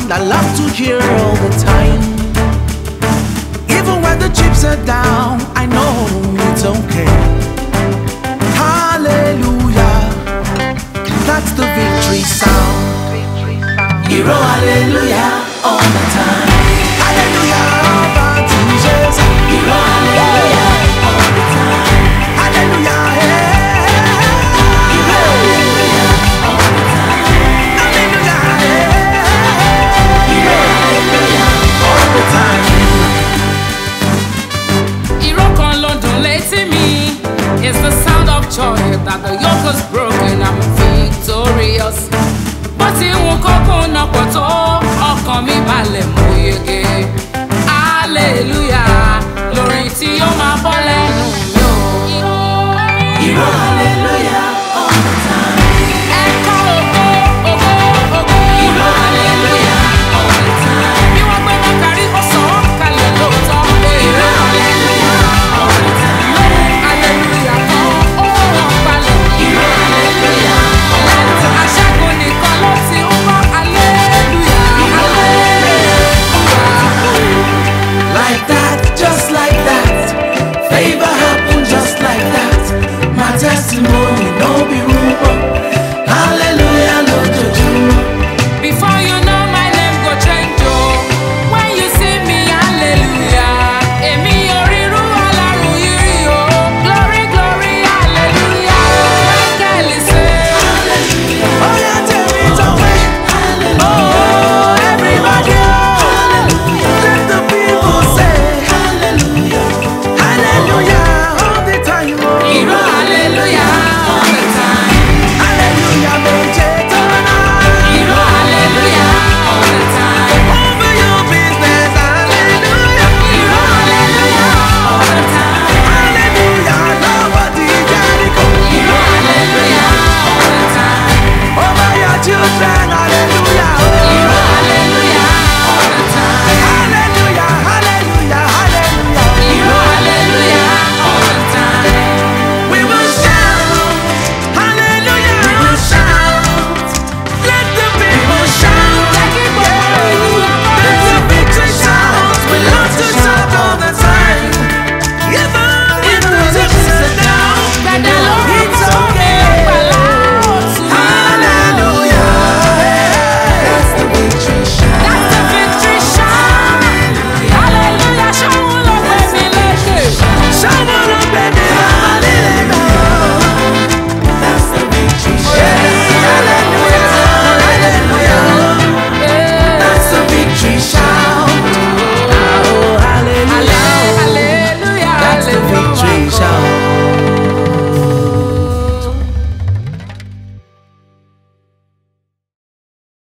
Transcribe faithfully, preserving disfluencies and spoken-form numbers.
sound I love to hear all the time. Even when the chips are down, I know it's okay. Hallelujah, that's the victory sound. Hero, hallelujah, all the time. Hallelujah, about Jesus. Hero, hallelujah, all the time. Hallelujah, yeah. Hero, hallelujah, all the time. Hallelujah, yeah. Hero, hallelujah, all the time. Ìró kan ló dùn létí mi. It's the sound of joy that the